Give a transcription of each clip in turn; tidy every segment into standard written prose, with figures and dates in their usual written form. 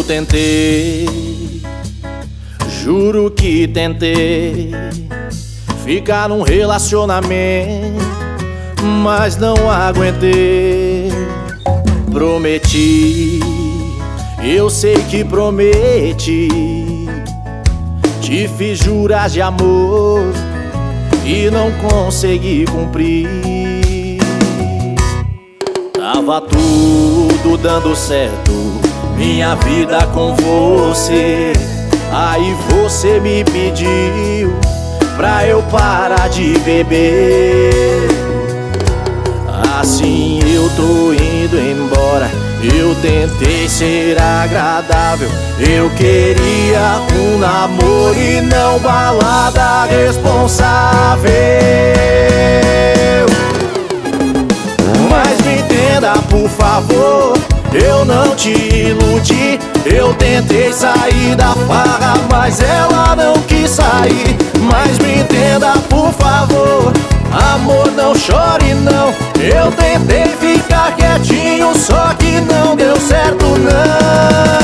Eu tentei, juro que tentei ficar num relacionamento, mas não aguentei. Prometi, eu sei que prometi, te fiz jurar de amor e não consegui cumprir. Tava tudo dando certo, minha vida com você. Aí você me pediu pra eu parar de beber. Assim eu tô indo embora. Eu tentei ser agradável, eu queria um namoro e não balada responsável. Mas me entenda, por favor, eu não te iludi. Eu tentei sair da farra, mas ela não quis sair. Mas me entenda, por favor, amor, não chore não. Eu tentei ficar quietinho, só que não deu certo não.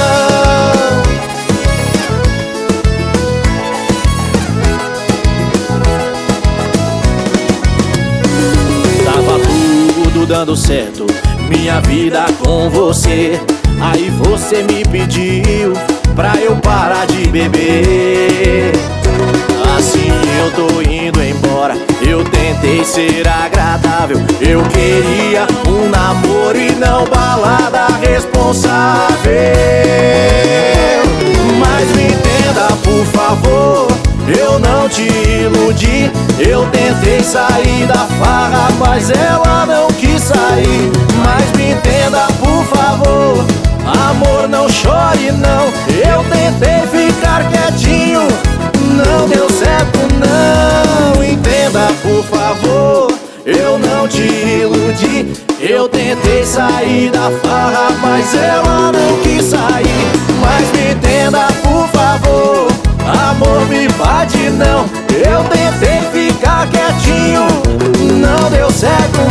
Tava tudo dando certo, minha vida com você. Aí você me pediu pra eu parar de beber. Assim eu tô indo embora. Eu tentei ser agradável, eu queria um namoro e não balada responsável. Mas me entenda, por favor, eu não te iludi. Eu tentei sair da farra, mas ela não quis sair. Mas me entenda, por favor, amor, não chore não. Eu tentei ficar quietinho, não deu certo não. Entenda, por favor, eu não te iludi. Eu tentei sair da farra, mas ela não quis sair. Mas me entenda, por favor, amor, me bate não. Eu tentei ficar quietinho, não deu certo